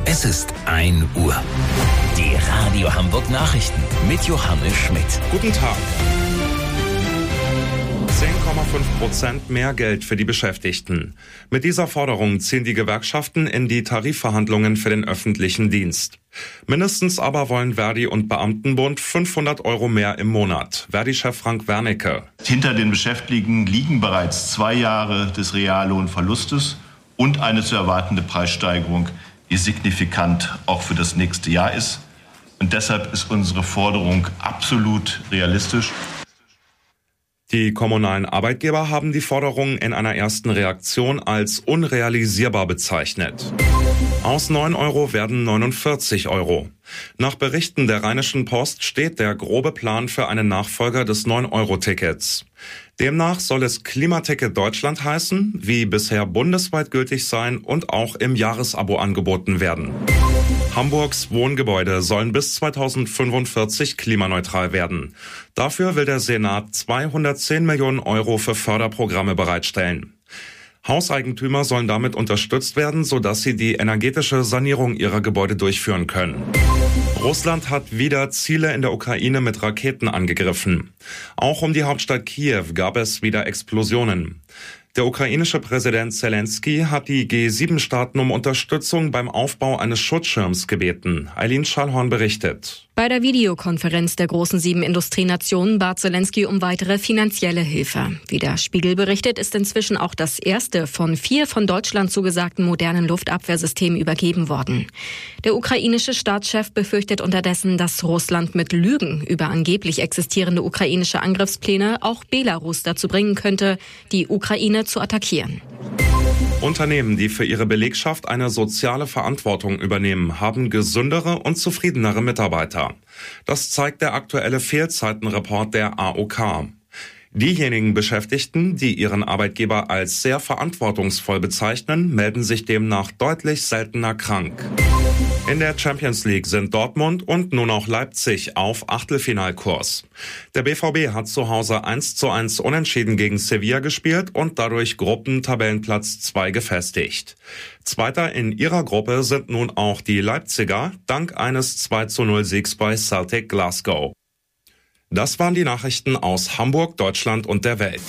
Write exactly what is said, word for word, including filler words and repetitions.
Es ist ein Uhr. Die Radio Hamburg Nachrichten mit Johannes Schmidt. Guten Tag. zehn Komma fünf Prozent mehr Geld für die Beschäftigten. Mit dieser Forderung ziehen die Gewerkschaften in die Tarifverhandlungen für den öffentlichen Dienst. Mindestens aber wollen Verdi und Beamtenbund fünfhundert Euro mehr im Monat. Verdi-Chef Frank Wernicke. Hinter den Beschäftigten liegen bereits zwei Jahre des Reallohnverlustes und eine zu erwartende Preissteigerung, die signifikant auch für das nächste Jahr ist. Und deshalb ist unsere Forderung absolut realistisch. Die kommunalen Arbeitgeber haben die Forderung in einer ersten Reaktion als unrealisierbar bezeichnet. Aus neun Euro werden neunundvierzig Euro. Nach Berichten der Rheinischen Post steht der grobe Plan für einen Nachfolger des neun Euro Tickets. Demnach soll es Klimaticket Deutschland heißen, wie bisher bundesweit gültig sein und auch im Jahresabo angeboten werden. Hamburgs Wohngebäude sollen bis zweitausendfünfundvierzig klimaneutral werden. Dafür will der Senat zweihundertzehn Millionen Euro für Förderprogramme bereitstellen. Hauseigentümer sollen damit unterstützt werden, sodass sie die energetische Sanierung ihrer Gebäude durchführen können. Russland hat wieder Ziele in der Ukraine mit Raketen angegriffen. Auch um die Hauptstadt Kiew gab es wieder Explosionen. Der ukrainische Präsident Zelensky hat die G sieben Staaten um Unterstützung beim Aufbau eines Schutzschirms gebeten. Eileen Schallhorn berichtet. Bei der Videokonferenz der großen sieben Industrienationen bat Zelensky um weitere finanzielle Hilfe. Wie der Spiegel berichtet, ist inzwischen auch das erste von vier von Deutschland zugesagten modernen Luftabwehrsystemen übergeben worden. Der ukrainische Staatschef befürchtet unterdessen, dass Russland mit Lügen über angeblich existierende ukrainische Angriffspläne auch Belarus dazu bringen könnte, die Ukraine zu attackieren. Unternehmen, die für ihre Belegschaft eine soziale Verantwortung übernehmen, haben gesündere und zufriedenere Mitarbeiter. Das zeigt der aktuelle Fehlzeitenreport der A O K. Diejenigen Beschäftigten, die ihren Arbeitgeber als sehr verantwortungsvoll bezeichnen, melden sich demnach deutlich seltener krank. In der Champions League sind Dortmund und nun auch Leipzig auf Achtelfinalkurs. Der B V B hat zu Hause eins zu eins unentschieden gegen Sevilla gespielt und dadurch Gruppentabellenplatz zwei gefestigt. Zweiter in ihrer Gruppe sind nun auch die Leipziger, dank eines zwei zu null Siegs bei Celtic Glasgow. Das waren die Nachrichten aus Hamburg, Deutschland und der Welt.